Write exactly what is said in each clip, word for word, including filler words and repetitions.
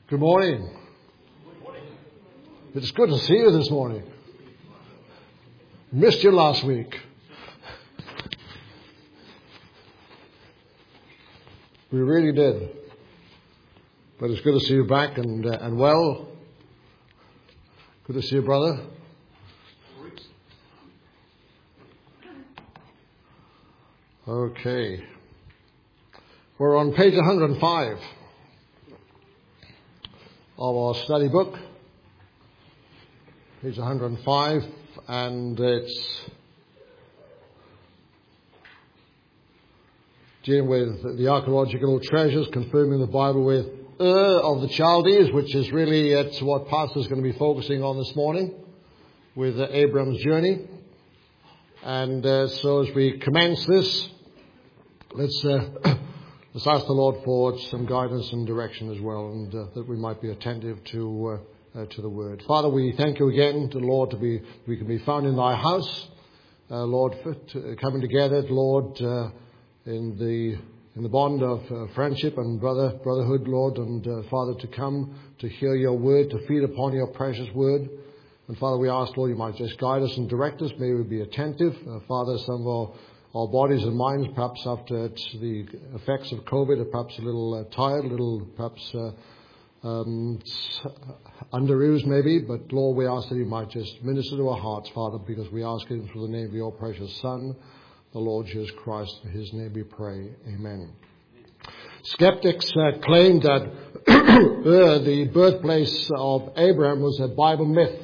Good morning. It's good to see you this morning. Missed you last week. We really did. But it's good to see you back and uh, and well. Good to see you, brother. Okay. We're on page one hundred five of our study book. Page one hundred five, and it's dealing with the archaeological treasures, confirming the Bible with Ur of the Chaldees, which is really it's what Pastor's going to be focusing on this morning with uh, Abraham's journey. And uh, so as we commence this, let's uh, let's ask the Lord for some guidance and direction as well, and uh, that we might be attentive to uh, uh, to the Word. Father, we thank you again, to the Lord, to be we can be found in Thy house, uh, Lord, for, to, coming together, Lord, uh, in the in the bond of uh, friendship and brother brotherhood, Lord, and uh, Father, to come to hear Your Word, to feed upon Your precious Word. And Father, we ask, Lord, You might just guide us and direct us. May we be attentive, uh, Father. Some of our Our bodies and minds, perhaps after the effects of COVID, are perhaps a little uh, tired, a little perhaps uh, um, underused maybe. But Lord, we ask that You might just minister to our hearts, Father, because we ask it through the name of Your precious Son, the Lord Jesus Christ. In His name we pray. Amen. Skeptics uh, claim that Ur, the birthplace of Abraham, was a Bible myth.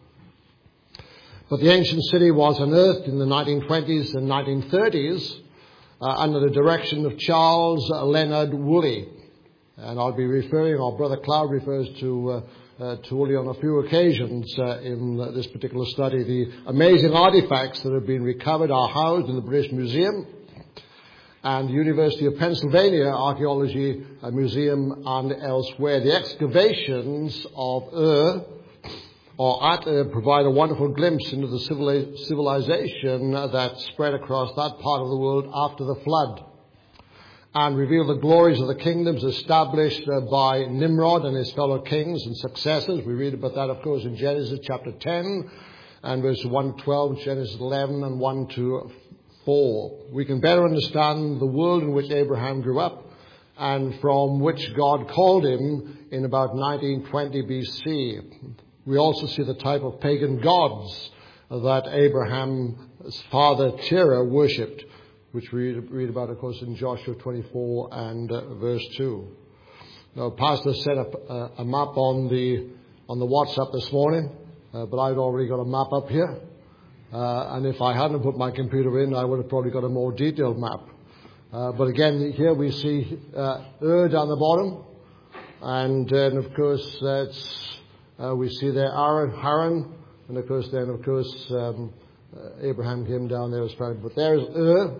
But the ancient city was unearthed in the nineteen twenties and nineteen thirties uh, under the direction of Charles Leonard Woolley. And I'll be referring, our brother Cloud refers to uh, uh, to Woolley on a few occasions uh, in uh, this particular study. The amazing artifacts that have been recovered are housed in the British Museum and the University of Pennsylvania Archaeology Museum and elsewhere. The excavations of Ur or at uh, provide a wonderful glimpse into the civilization that spread across that part of the world after the flood, and reveal the glories of the kingdoms established uh, by Nimrod and his fellow kings and successors. We read about that, of course, in Genesis chapter ten and verses one to twelve, Genesis eleven and one to four. We can better understand the world in which Abraham grew up and from which God called him in about nineteen twenty B C. We also see the type of pagan gods that Abraham's father Terah worshipped, which we read about, of course, in Joshua twenty-four and uh, verse two. Now, Pastor set up uh, a map on the on the WhatsApp this morning, uh, but I'd already got a map up here. Uh, and if I hadn't put my computer in, I would have probably got a more detailed map. Uh, but again, here we see uh, Ur down the bottom, and then, of course, that's Uh, we see there Aaron, Haran, and of course then, of course, um, uh, Abraham came down there as well. But there's Ur,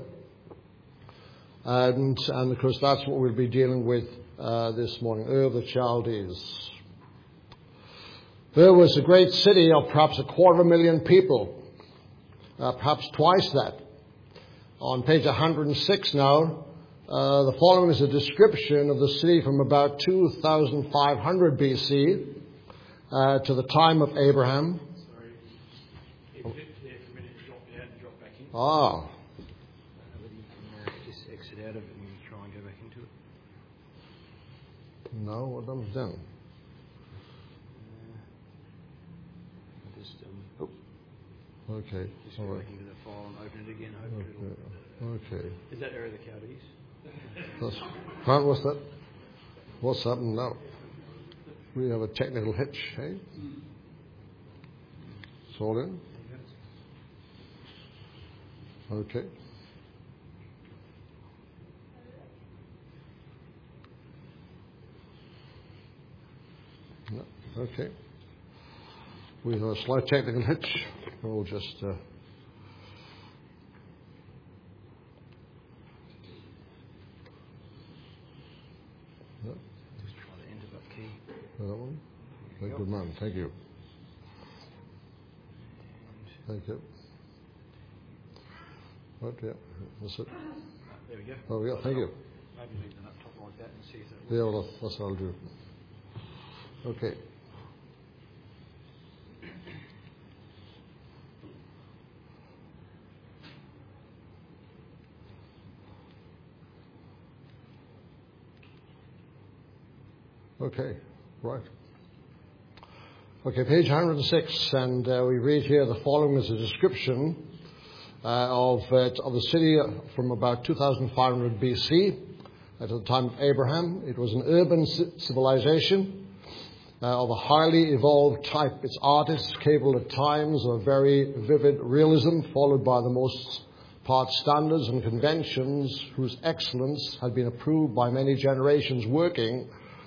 and, and of course that's what we'll be dealing with uh, this morning, Ur of the Chaldees. Ur was a great city of perhaps a quarter of a million people, uh, perhaps twice that. On page one hundred six now, uh, the following is a description of the city from about two thousand five hundred B C, Uh, to the time of Abraham. Sorry, it flipped there for a minute, dropped out and dropped back in. Ah. Whether you can uh, just exit out of it and try and go back into it. No, what I'm done. Uh, just um, oh. Okay. Just All go right. back into the file and open it again. Open Okay. It Okay. Is that Ur of the Chaldees? That's, huh, what's that? What's happened now? We have a technical hitch, hey? It's all in? Okay. No, okay. We have a slight technical hitch. We'll just... Uh, no. Just try the enter button key. That one? Thank you, man. Thank you. Thank you. Right, yeah. That's it. There we go. Oh, yeah. Thank you. Maybe leave them up top like that and see if that works. Yeah, well, that's what I'll do. Okay. Okay, right. Okay, page one hundred six, and uh, we read here the following as a description uh, of, uh, of the city from about two thousand five hundred B C, at the time of Abraham. It was an urban civilization uh, of a highly evolved type. Its artists capable at times of very vivid realism, followed by the most part standards and conventions whose excellence had been approved by many generations working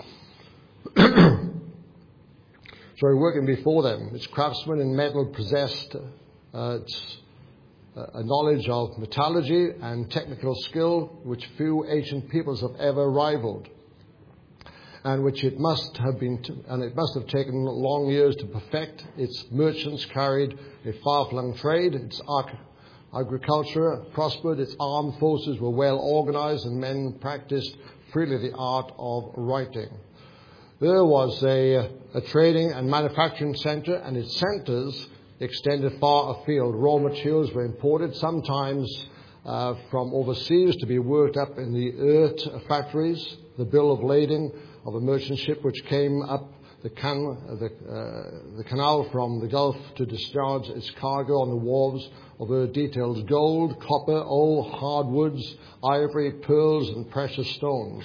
sorry, working before them. Its craftsmen in metal possessed uh, its, uh, a knowledge of metallurgy and technical skill which few ancient peoples have ever rivaled, and which it must have been, t- and it must have taken long years to perfect. Its merchants carried a far-flung trade. Its arch- agriculture prospered. Its armed forces were well organized, and men practiced freely the art of writing. There was a, a trading and manufacturing center, and its centers extended far afield. Raw materials were imported, sometimes uh, from overseas, to be worked up in the earth factories. The bill of lading of a merchant ship which came up the, can, the, uh, the canal from the Gulf to discharge its cargo on the wharves of Ur detailed gold, copper, oil, hardwoods, ivory, pearls, and precious stones.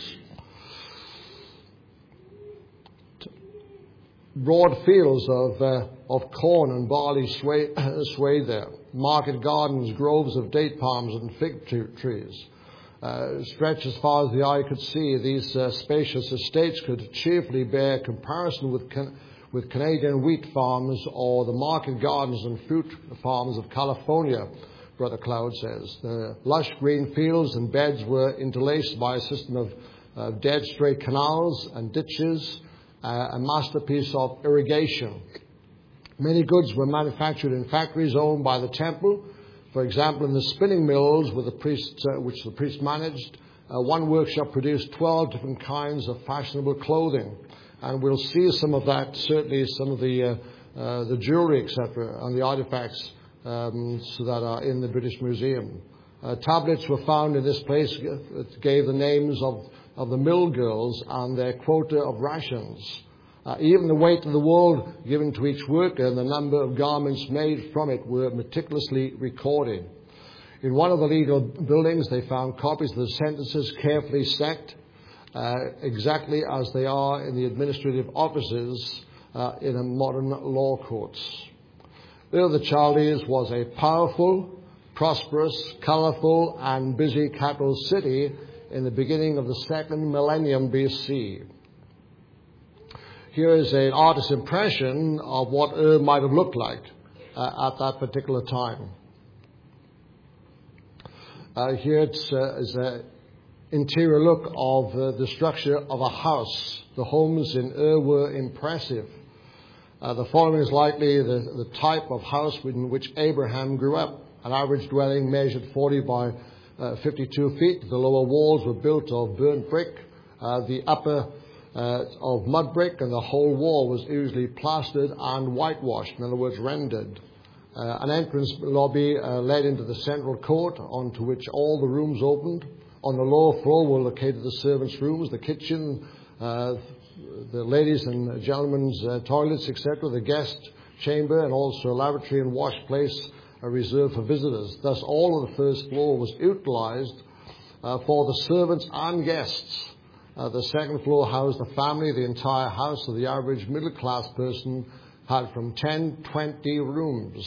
Broad fields of uh, of corn and barley swayed, swayed there. Market gardens, groves of date palms and fig trees uh, stretched as far as the eye could see. These uh, spacious estates could cheerfully bear comparison with can- with Canadian wheat farms or the market gardens and fruit farms of California, Brother Cloud says. The lush green fields and beds were interlaced by a system of uh, dead straight canals and ditches, Uh, a masterpiece of irrigation. Many goods were manufactured in factories owned by the temple. For example, in the spinning mills with the priest, uh, which the priest managed, uh, one workshop produced twelve different kinds of fashionable clothing. And we'll see some of that, certainly some of the, uh, uh, the jewelry, et cetera, and the artifacts um, so that are in the British Museum. Uh, tablets were found in this place that gave the names of of the mill girls and their quota of rations. Uh, even the weight of the wool given to each worker and the number of garments made from it were meticulously recorded. In one of the legal buildings, they found copies of the sentences carefully stacked, uh, exactly as they are in the administrative offices uh, in a modern law courts. Ur of the Chaldees was a powerful, prosperous, colourful, and busy capital city in the beginning of the second millennium B C. Here is an artist's impression of what Ur might have looked like uh, at that particular time. Uh, here it's, uh, is an interior look of uh, the structure of a house. The homes in Ur were impressive. Uh, the following is likely the, the type of house in which Abraham grew up. An average dwelling measured forty by Uh, fifty-two feet. The lower walls were built of burnt brick, uh, the upper uh, of mud brick, and the whole wall was usually plastered and whitewashed, in other words, rendered. Uh, an entrance lobby uh, led into the central court, onto which all the rooms opened. On the lower floor were located the servants' rooms, the kitchen, uh, the ladies' and gentlemen's uh, toilets, et cetera, the guest chamber, and also a lavatory and wash place a reserved for visitors. Thus, all of the first floor was utilized uh, for the servants and guests. Uh, the second floor housed the family. The entire house of the average middle-class person had from ten, twenty rooms.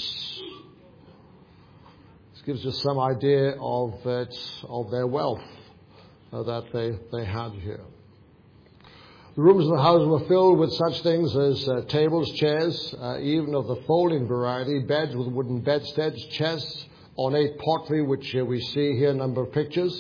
This gives us some idea of, uh, of their wealth uh, that they, they had here. The rooms in the house were filled with such things as uh, tables, chairs, uh, even of the folding variety, beds with wooden bedsteads, chests, ornate pottery, which uh, we see here, a number of pictures,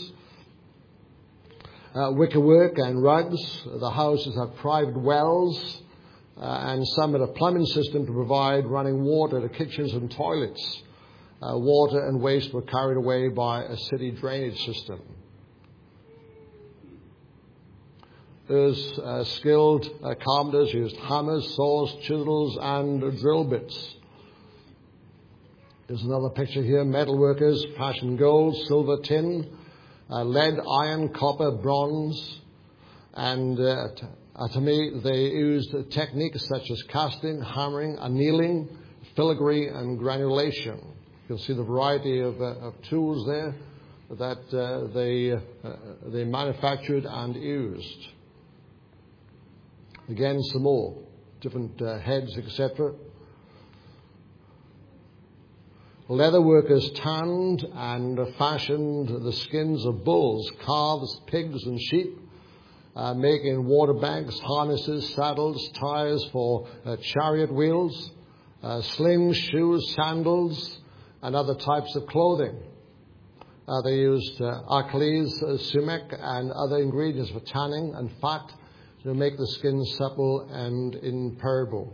uh, wickerwork and rugs. The houses had private wells, uh, and some had a plumbing system to provide running water to kitchens and toilets. Uh, water and waste were carried away by a city drainage system. Ur's uh, skilled uh, carpenters used hammers, saws, chisels, and drill bits. There's another picture here. Metal workers fashioned gold, silver, tin, uh, lead, iron, copper, bronze. And uh, t- uh, to me, they used techniques such as casting, hammering, annealing, filigree, and granulation. You can see the variety of, uh, of tools there that uh, they, uh, they manufactured and used. Again, some more different uh, heads, et cetera. Leather workers tanned and fashioned the skins of bulls, calves, pigs, and sheep, uh, making water bags, harnesses, saddles, tires for uh, chariot wheels, uh, slings, shoes, sandals, and other types of clothing. Uh, they used uh, Achilles, uh, sumac, and other ingredients for tanning and fat to make the skin supple and impermeable.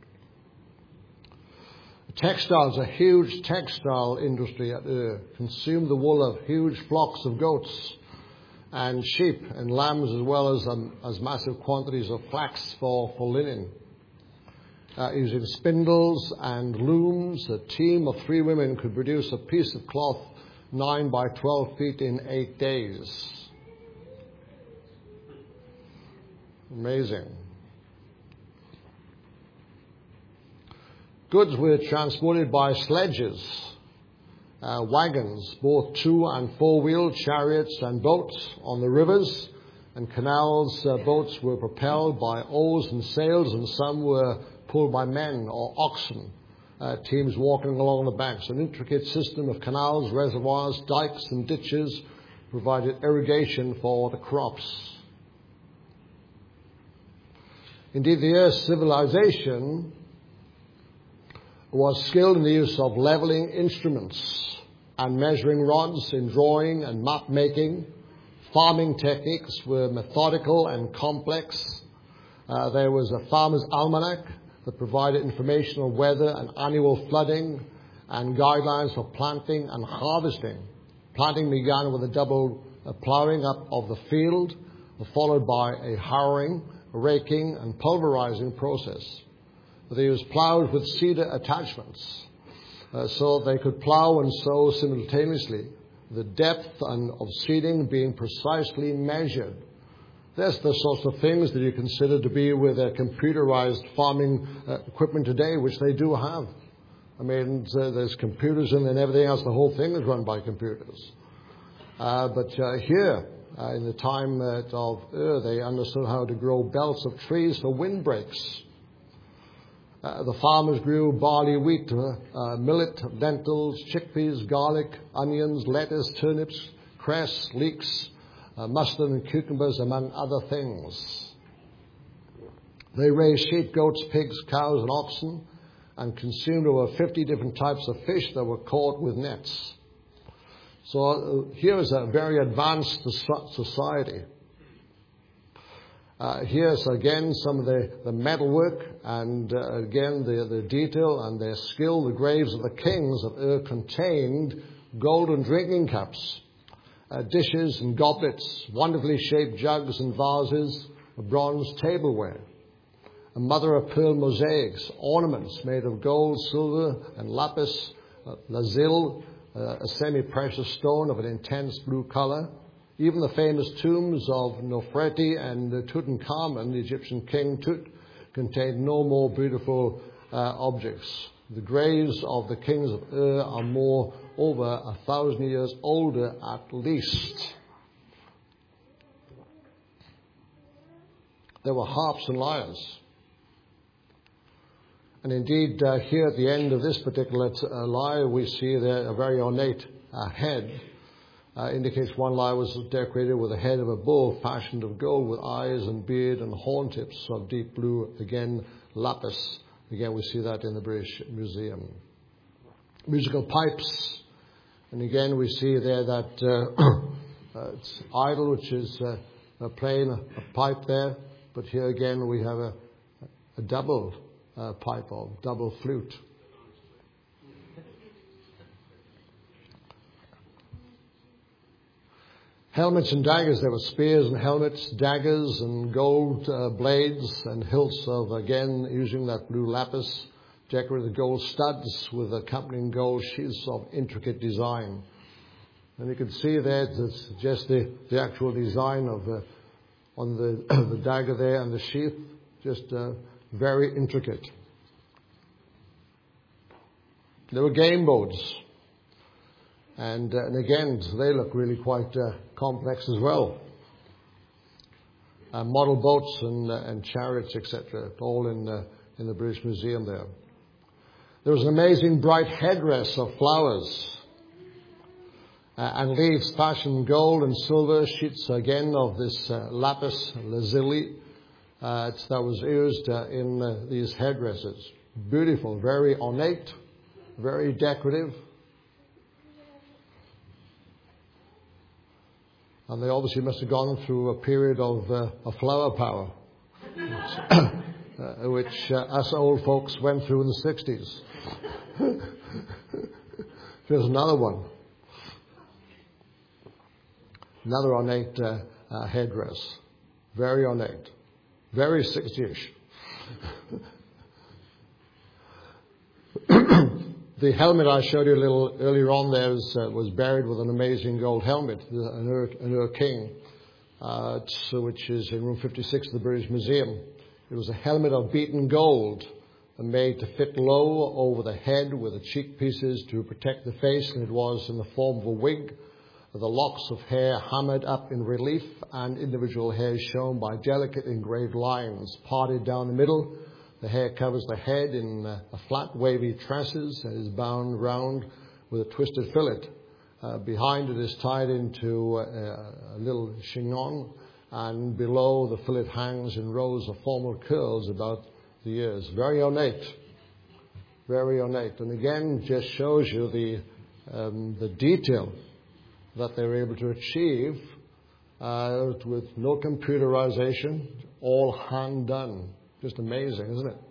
Textiles, a huge textile industry at Ur, consumed the wool of huge flocks of goats and sheep and lambs, as well as um, as massive quantities of flax for, for linen. Uh, using spindles and looms, a team of three women could produce a piece of cloth nine by twelve feet in eight days. Amazing. Goods were transported by sledges, uh, wagons, both two- and four-wheeled chariots and boats on the rivers and canals. Uh, boats were propelled by oars and sails, and some were pulled by men or oxen, uh, teams walking along the banks. An intricate system of canals, reservoirs, dikes, and ditches provided irrigation for the crops. Indeed, the Earth's civilization was skilled in the use of leveling instruments and measuring rods in drawing and map making. Farming techniques were methodical and complex. Uh, there was a farmer's almanac that provided information on weather and annual flooding and guidelines for planting and harvesting. Planting began with a double uh, ploughing up of the field, followed by a harrowing, raking, and pulverizing process. They used plows with cedar attachments, uh, so they could plow and sow simultaneously, the depth and of seeding being precisely measured. That's the sorts of things that you consider to be with a computerized farming uh, equipment today, which they do have. I mean, uh, there's computers in and everything else. The whole thing is run by computers. Uh, but uh, here, uh, in the time uh, of Ur, they understood how to grow belts of trees for windbreaks. Uh, the farmers grew barley, wheat, uh, uh, millet, lentils, chickpeas, garlic, onions, lettuce, turnips, cress, leeks, uh, mustard, and cucumbers, among other things. They raised sheep, goats, pigs, cows, and oxen, and consumed over fifty different types of fish that were caught with nets. So uh, here is a very advanced society. Uh, here's again some of the, the metalwork and uh, again the, the detail and their skill. The graves of the kings of Ur contained golden drinking cups, uh, dishes and goblets, wonderfully shaped jugs and vases, bronze tableware, a mother of pearl mosaics, ornaments made of gold, silver, and lapis uh, lazuli, uh, a semi-precious stone of an intense blue color. Even the famous tombs of Nefertiti and Tutankhamun, the Egyptian king Tut, contained no more beautiful uh, objects. The graves of the kings of Ur are more over a thousand years older at least. There were harps and lyres. And indeed, uh, here at the end of this particular uh, lyre, we see there a very ornate uh, head. Uh, indicates one lyre was decorated with the head of a bull fashioned of gold with eyes and beard and horn tips of deep blue, again lapis. Again, we see that in the British Museum. Musical pipes, and again we see there that uh, uh, it's idol, which is uh, playing a, a pipe there, but here again we have a, a double uh, pipe or double flute. Helmets and daggers. There were spears and helmets, daggers and gold uh, blades and hilts of, again, using that blue lapis, decorated gold studs with accompanying gold sheaths of intricate design. And you can see there, it's just the, the actual design of the, on the, the dagger there and the sheath, just uh, very intricate. There were game boats. And, uh, and again, they look really quite uh, complex as well. Uh, model boats and, uh, and chariots, et cetera, all in, uh, in the British Museum there. There was an amazing bright headdress of flowers uh, and leaves fashioned gold and silver, sheets again of this uh, lapis lazuli uh, that was used uh, in uh, these headdresses. Beautiful, very ornate, very decorative. And they obviously must have gone through a period of, uh, of flower power, uh, which uh, us old folks went through in the sixties. Here's another one. Another ornate uh, uh, headdress. Very ornate. Very sixtyish. The helmet I showed you a little earlier on there was, uh, was buried with an amazing gold helmet, an Ur, an Ur King, uh, which is in room fifty-six of the British Museum. It was a helmet of beaten gold and made to fit low over the head with the cheek pieces to protect the face, and it was in the form of a wig, the locks of hair hammered up in relief and individual hairs shown by delicate engraved lines parted down the middle. The hair covers the head in uh, a flat, wavy tresses and is bound round with a twisted fillet. Uh, behind it is tied into uh, a little chignon, and below the fillet hangs in rows of formal curls about the ears. Very ornate. Very ornate. And again, just shows you the, um, the detail that they were able to achieve uh, with no computerization, all hand done. Just amazing, isn't it?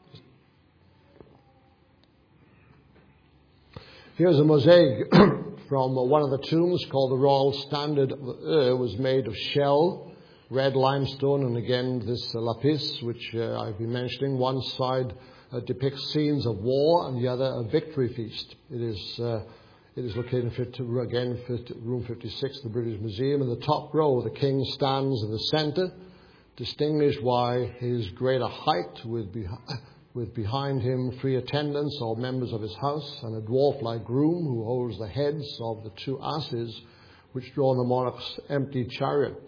Here's a mosaic from one of the tombs called the Royal Standard of Ur. It was made of shell, red limestone, and again this uh, lapis, which uh, I've been mentioning. One side uh, depicts scenes of war, and the other a victory feast. It is uh, it is located in, again, room fifty-six of the British Museum. In the top row, the king stands in the centre, distinguished by his greater height, with, beh- with behind him three attendants or members of his house, and a dwarf-like groom who holds the heads of the two asses which draw the monarch's empty chariot,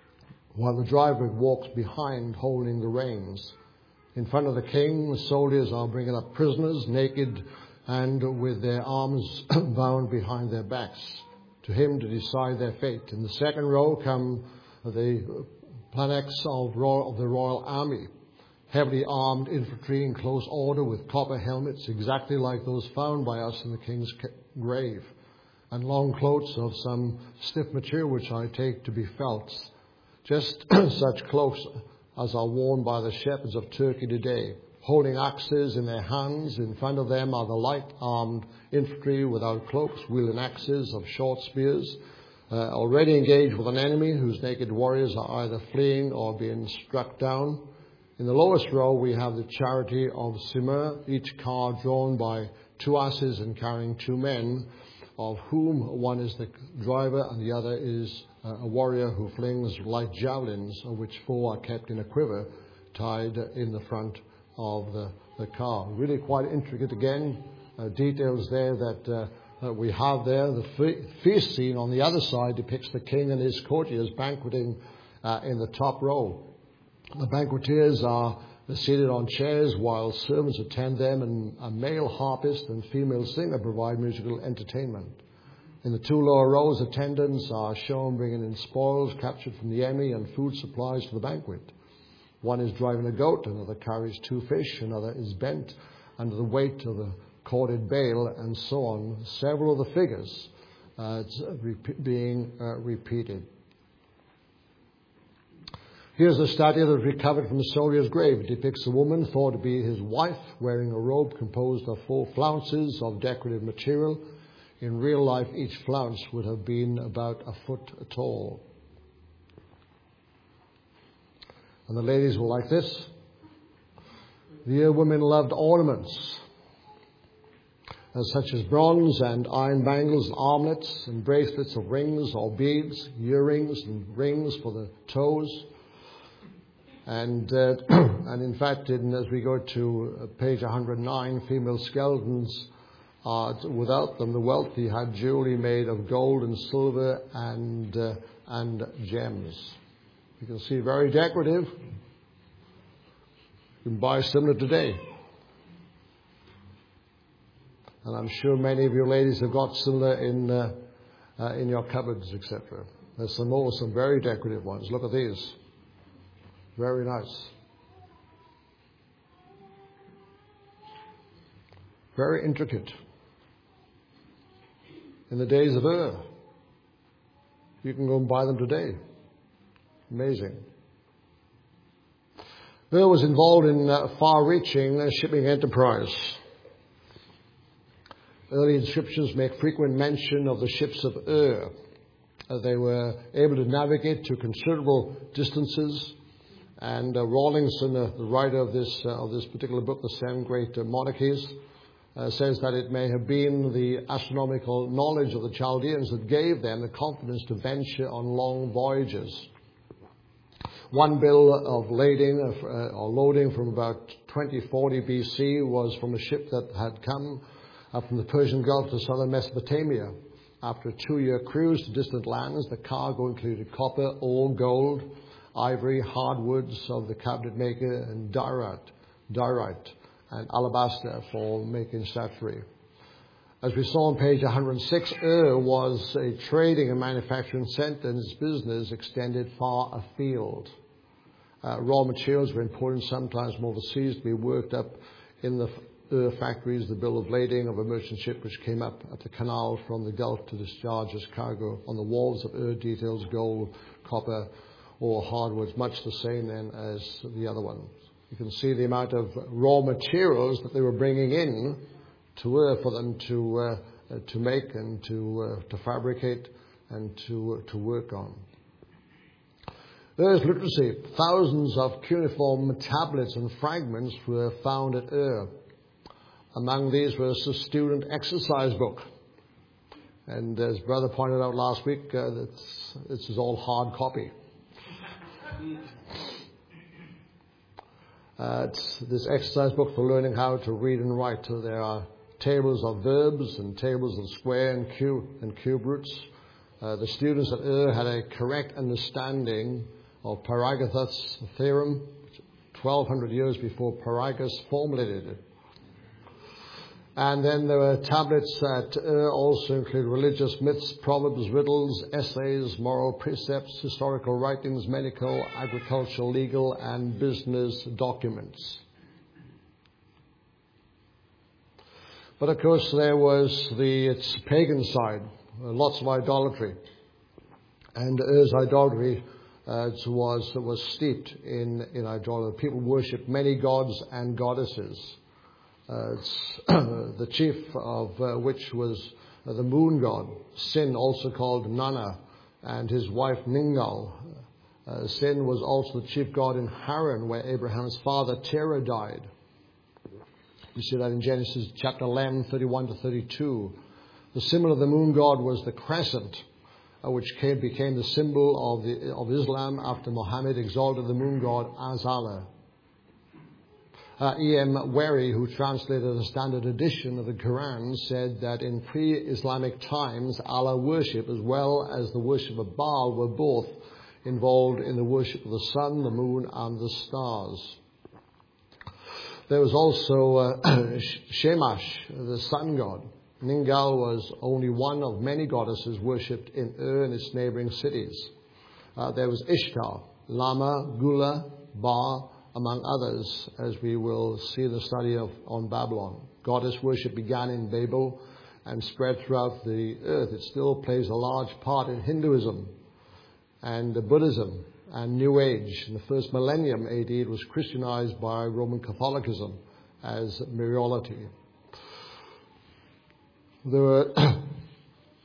while the driver walks behind holding the reins. In front of the king, the soldiers are bringing up prisoners, naked and with their arms bound behind their backs, to him to decide their fate. In the second row come the planets of, royal, of the Royal Army, heavily armed infantry in close order with copper helmets exactly like those found by us in the king's grave, and long cloaks of some stiff material which I take to be felts, just such cloaks as are worn by the shepherds of Turkey today, holding axes in their hands. In front of them are the light-armed infantry without cloaks, wielding axes of short spears, Uh, already engaged with an enemy whose naked warriors are either fleeing or being struck down. In the lowest row, we have the Charity of Simur, each car drawn by two asses and carrying two men, of whom one is the driver and the other is uh, a warrior who flings light javelins, of which four are kept in a quiver tied in the front of the, the car. Really quite intricate again, uh, details there that uh, that we have there. The feast scene on the other side depicts the king and his courtiers banqueting uh, in the top row. The banqueteers are seated on chairs while servants attend them, and a male harpist and female singer provide musical entertainment. In the two lower rows, attendants are shown bringing in spoils captured from the enemy and food supplies for the banquet. One is driving a goat, another carries two fish, another is bent under the weight of the corded bale, and so on. Several of the figures uh, being uh, repeated. Here's a statue that was recovered from a soldier's grave. It depicts a woman thought to be his wife wearing a robe composed of four flounces of decorative material. In real life, each flounce would have been about a foot tall. And the ladies were like this. The Ur women loved ornaments, uh, such as bronze and iron bangles and armlets and bracelets of rings or beads, earrings and rings for the toes. And uh, and in fact, in, as we go to page one hundred nine, female skeletons, uh, without them, the wealthy had jewelry made of gold and silver and uh, and gems. You can see very decorative. You can buy similar today. And I'm sure many of you ladies have got similar in uh, uh, in your cupboards, et cetera. There's some more, some very decorative ones. Look at these. Very nice. Very intricate. In the days of Ur. You can go and buy them today. Amazing. Ur was involved in uh, far-reaching uh, shipping enterprise. Early inscriptions make frequent mention of the ships of Ur. Uh, they were able to navigate to considerable distances. And uh, Rawlinson, uh, the writer of this uh, of this particular book, The Seven Great uh, Monarchies, uh, says that it may have been the astronomical knowledge of the Chaldeans that gave them the confidence to venture on long voyages. One bill of lading uh, or loading from about twenty forty B C was from a ship that had come up from the Persian Gulf to southern Mesopotamia. After a two-year cruise to distant lands, the cargo included copper, ore, gold, ivory, hardwoods of the cabinet maker, and diorite, diorite and alabaster for making statuary. As we saw on page one hundred six, Ur was a trading and manufacturing center, and its business extended far afield. Uh, raw materials were imported sometimes from overseas to be worked up in the Ur factories. The bill of lading of a merchant ship which came up at the canal from the Gulf to discharge its cargo on the walls of Ur details gold, copper, or hardwoods, much the same then as the other ones. You can see the amount of raw materials that they were bringing in to Ur for them to uh, uh, to make and to uh, to fabricate and to uh, to work on. Ur's literacy. Thousands of cuneiform tablets and fragments were found at Ur. Among these was a student exercise book. And as Brother pointed out last week, uh, this, this is all hard copy. Uh, it's this exercise book for learning how to read and write. So there are tables of verbs and tables of square and cube and cube roots. Uh, the students at Ur had a correct understanding of Pythagoras' theorem, twelve hundred years before Pythagoras formulated it. And then there were tablets that uh, also include religious myths, proverbs, riddles, essays, moral precepts, historical writings, medical, agricultural, legal, and business documents. But of course there was the its pagan side, uh, lots of idolatry. And Ur's idolatry uh, was, was steeped in, in idolatry. People worshipped many gods and goddesses. Uh, the chief of uh, which was uh, the moon god, Sin, also called Nana, and his wife Ningal. Uh, Sin was also the chief god in Haran, where Abraham's father Terah died. You see that in Genesis chapter eleven, thirty-one to thirty-two. The symbol of the moon god was the crescent, uh, which came, became the symbol of, the, of Islam after Muhammad exalted the moon god as Allah. Uh, E M Wary, who translated the standard edition of the Quran, said that in pre-Islamic times, Allah worship as well as the worship of Baal were both involved in the worship of the sun, the moon, and the stars. There was also uh, Shamash, the sun god. Ningal was only one of many goddesses worshipped in Ur and its neighboring cities. Uh, there was Ishtar, Lama, Gula, Ba, among others, as we will see in the study of on Babylon. Goddess worship began in Babel and spread throughout the earth. It still plays a large part in Hinduism and Buddhism and New Age. In the first millennium A D, it was Christianized by Roman Catholicism as Mariology. There were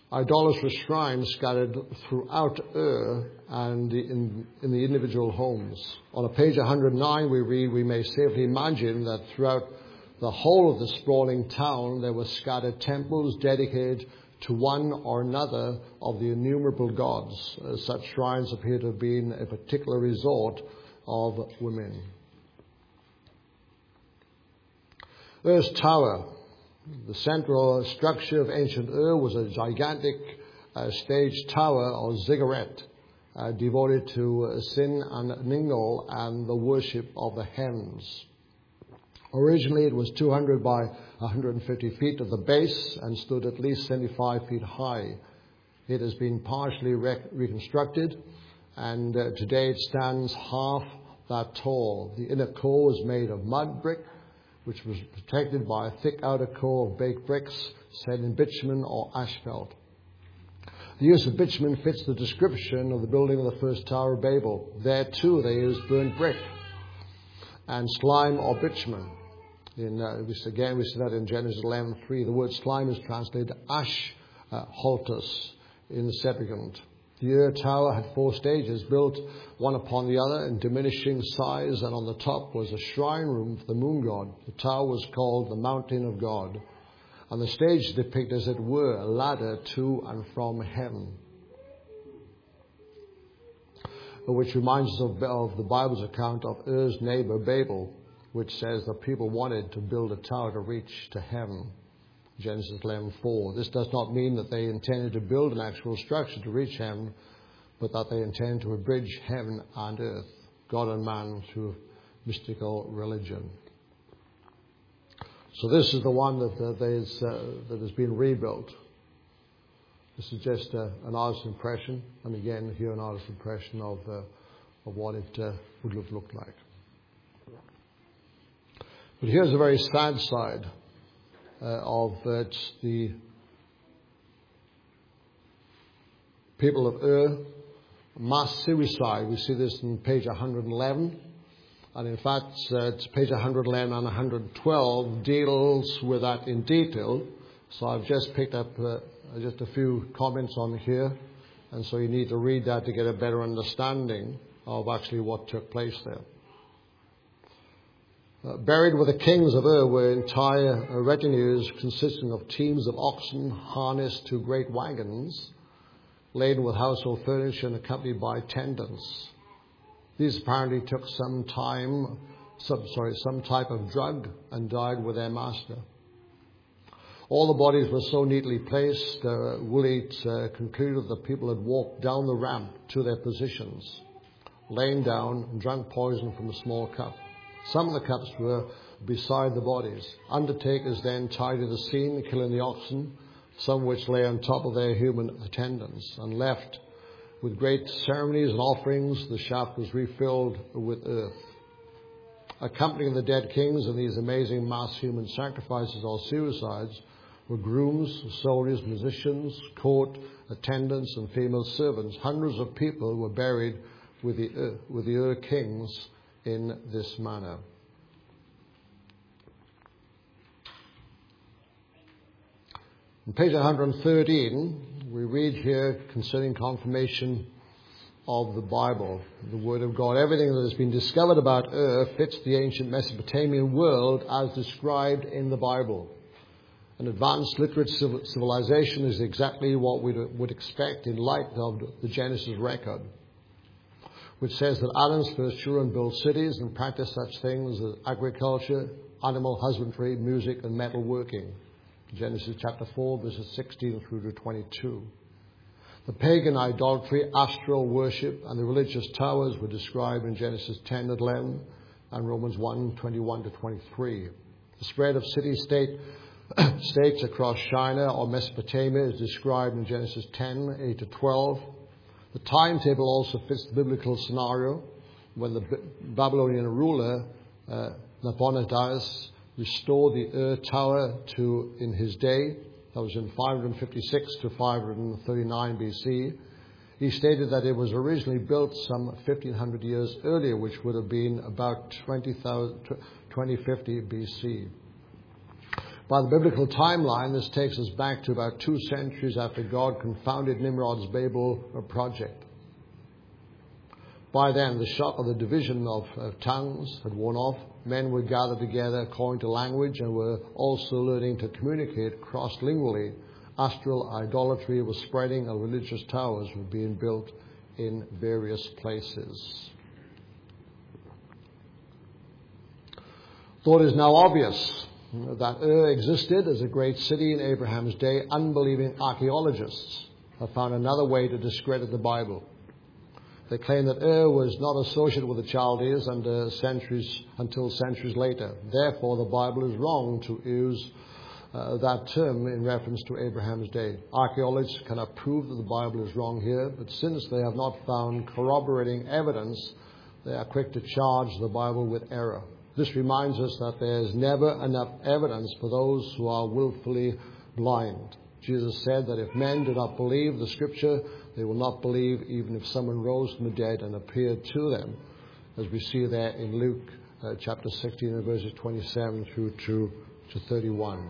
idolatrous shrines scattered throughout Ur and in, in the individual homes. On page one hundred nine we read, we may safely imagine that throughout the whole of the sprawling town there were scattered temples dedicated to one or another of the innumerable gods. Uh, such shrines appear to have been a particular resort of women. Ur's tower, the central structure of ancient Ur, was a gigantic uh, staged tower or ziggurat uh, devoted to uh, Sin and Ningal and the worship of the hens. Originally it was two hundred by one hundred fifty feet at the base and stood at least seventy-five feet high. It has been partially rec- reconstructed and uh, today it stands half that tall. The inner core was made of mud brick, which was protected by a thick outer core of baked bricks set in bitumen or asphalt. The use of bitumen fits the description of the building of the first Tower of Babel. There too they used burnt brick and slime or bitumen. In, uh, this, again, we see that in Genesis eleven three. The word slime is translated ash uh, holtus in the Septuagint. The Ur Tower had four stages, built one upon the other in diminishing size, and on the top was a shrine room for the moon god. The tower was called the Mountain of God, and the stage depicts, as it were, a ladder to and from heaven, which reminds us of, of the Bible's account of Ur's neighbor Babel, which says that people wanted to build a tower to reach to heaven. Genesis eleven four. This does not mean that they intended to build an actual structure to reach heaven, but that they intended to bridge heaven and earth, God and man, through mystical religion. So this is the one that, that, is, uh, that has been rebuilt. This is just uh, an artist's impression, and again here an artist's impression of, uh, of what it uh, would have looked like. But here's a very sad side uh, of uh, the people of Ur. Mass suicide. We see this in page one hundred eleven. And in fact, uh, it's page one hundred eleven and one hundred twelve deals with that in detail. So I've just picked up uh, just a few comments on here. And so you need to read that to get a better understanding of actually what took place there. Uh, buried with the kings of Ur were entire uh, retinues consisting of teams of oxen harnessed to great wagons, laden with household furniture and accompanied by attendants. These apparently took some time, some, sorry, some type of drug and died with their master. All the bodies were so neatly placed, uh, Woolley uh, concluded that people had walked down the ramp to their positions, lain down and drank poison from a small cup. Some of the cups were beside the bodies. Undertakers then tidied the scene, killing the oxen, some which lay on top of their human attendants, and left with great ceremonies and offerings. The shaft was refilled with earth. Accompanying the dead kings in these amazing mass human sacrifices or suicides were grooms, soldiers, musicians, court attendants, and female servants. Hundreds of people were buried with the Ur, with the Ur kings in this manner. On page one hundred thirteen, we read here concerning confirmation of the Bible, the Word of God. Everything that has been discovered about Ur fits the ancient Mesopotamian world as described in the Bible. An advanced literate civilization is exactly what we would expect in light of the Genesis record, which says that Adam's first children built cities and practiced such things as agriculture, animal husbandry, music, and metalworking. Genesis chapter four, verses sixteen through to twenty-two. The pagan idolatry, astral worship, and the religious towers were described in Genesis ten and eleven and Romans one, twenty-one to twenty-three. The spread of city-state states across China or Mesopotamia is described in Genesis ten, eight to twelve. The timetable also fits the biblical scenario when the Babylonian ruler uh, Nabonidus restored the Ur Tower to in his day. That was in five fifty-six to five thirty-nine B C. He stated that it was originally built some fifteen hundred years earlier, which would have been about twenty fifty B C. By the biblical timeline, this takes us back to about two centuries after God confounded Nimrod's Babel project. By then, the shock of the division of, of tongues had worn off. Men were gathered together according to language and were also learning to communicate cross-lingually. Astral idolatry was spreading and religious towers were being built in various places. Though it is now obvious that Ur existed as a great city in Abraham's day, unbelieving archaeologists have found another way to discredit the Bible. They claim that Ur was not associated with the Chaldeans until centuries, until centuries later. Therefore, the Bible is wrong to use uh, that term in reference to Abraham's day. Archaeologists cannot prove that the Bible is wrong here, but since they have not found corroborating evidence, they are quick to charge the Bible with error. This reminds us that there is never enough evidence for those who are willfully blind. Jesus said that if men do not believe the Scripture, they will not believe even if someone rose from the dead and appeared to them, as we see there in Luke uh, chapter sixteen and verses twenty-seven through to, to thirty-one.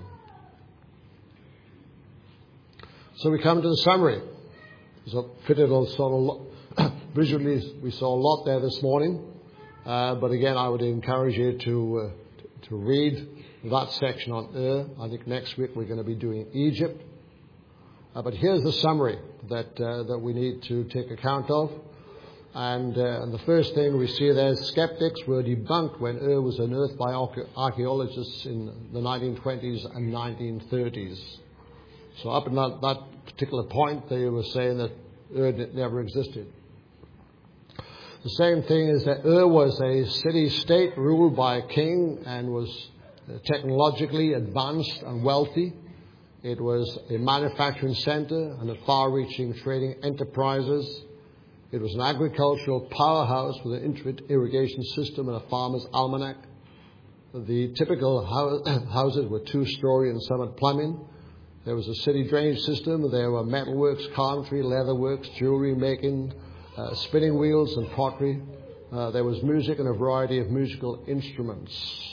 So we come to the summary. So fitted on sort of lo- visually, we saw a lot there this morning. Uh, but again, I would encourage you to, uh, to to read that section on Ur. I think next week we're going to be doing Egypt. Uh, but here's the summary that uh, that we need to take account of. And, uh, and the first thing we see there is skeptics were debunked when Ur was unearthed by archaeologists in the nineteen twenties and nineteen thirties. So up until that, that particular point, they were saying that Ur never existed. The same thing is that Ur was a city-state ruled by a king and was technologically advanced and wealthy. It was a manufacturing center and a far-reaching trading enterprises. It was an agricultural powerhouse with an intricate irrigation system and a farmer's almanac. The typical houses were two-story and some had plumbing. There was a city drainage system. There were metalworks, carpentry, leatherworks, jewelry making, uh, spinning wheels and pottery. Uh, there was music and a variety of musical instruments.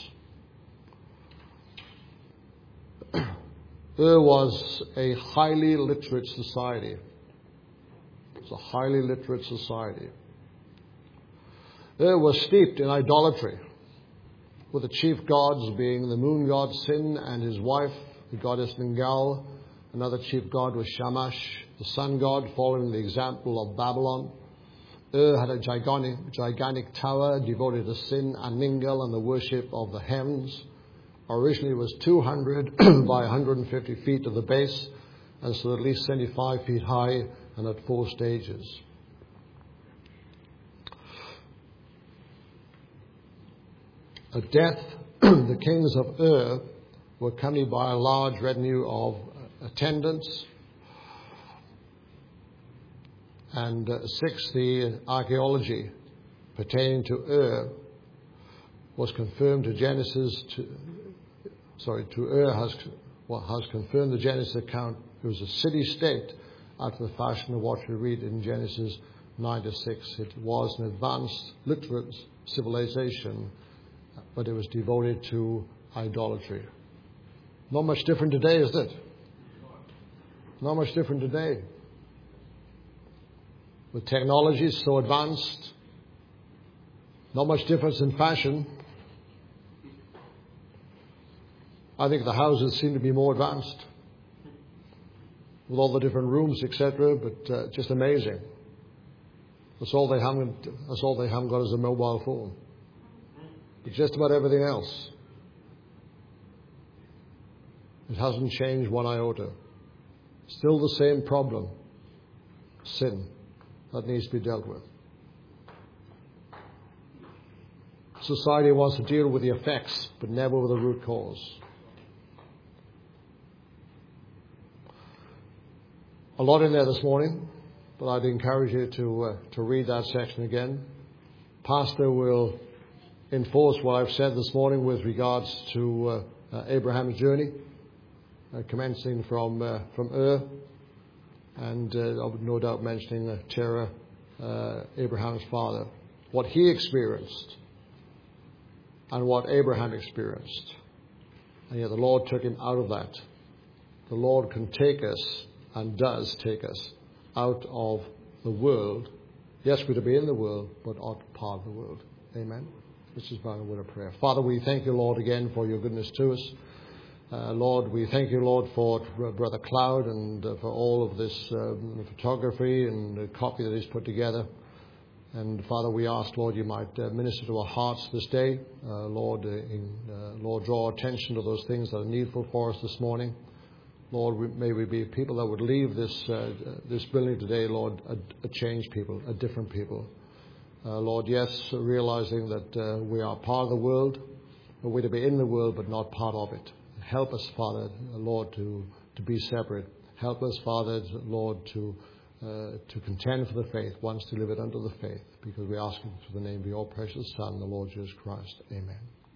Ur was a highly literate society. It's a highly literate society. Ur was steeped in idolatry, with the chief gods being the moon god Sin and his wife, the goddess Ningal. Another chief god was Shamash, the sun god, following the example of Babylon. Ur had a gigantic, gigantic tower devoted to Sin and Ningal and the worship of the heavens. Originally it was two hundred by one hundred fifty feet at the base, and so at least seventy-five feet high and at four stages. At death, the kings of Ur were accompanied by a large retinue of attendants. And uh, six, the archaeology pertaining to Ur was confirmed to Genesis, to, sorry, to Ur has, well, has confirmed the Genesis account. It was a city-state after the fashion of what we read in Genesis nine to six. It was an advanced literate civilization, but it was devoted to idolatry. Not much different today, is it? Not much different today. With technology so advanced, not much difference in fashion. I think the houses seem to be more advanced, with all the different rooms, et cetera. But uh, just amazing. That's all they haven't. That's all they haven't got is a mobile phone. But just about everything else, it hasn't changed one iota. Still the same problem: sin that needs to be dealt with. Society wants to deal with the effects, but never with the root cause. A lot in there this morning, but I'd encourage you to uh, to read that section again. Pastor will enforce what I've said this morning with regards to uh, uh, Abraham's journey, uh, commencing from uh, from Ur, and uh, I would no doubt mentioning uh, Terah, uh, Abraham's father, what he experienced and what Abraham experienced. And yet the Lord took him out of that. The Lord can take us and does take us out of the world. Yes, we're to be in the world, but not part of the world. Amen. This is my word of prayer. Father, we thank you, Lord, again for your goodness to us. Uh, Lord, we thank you, Lord, for Brother Cloud and uh, for all of this um, photography and the copy that he's put together. And Father, we ask, Lord, you might uh, minister to our hearts this day. Uh, Lord, uh, in, uh, Lord, draw attention to those things that are needful for us this morning. Lord, we, may we be people that would leave this uh, this building today, Lord, a, a changed people, a different people. Uh, Lord, yes, realizing that uh, we are part of the world, but we're to be in the world, but not part of it. Help us, Father, Lord, to, to be separate. Help us, Father, Lord, to uh, to contend for the faith, once delivered unto the faith, because we ask for the name of your precious Son, the Lord Jesus Christ. Amen.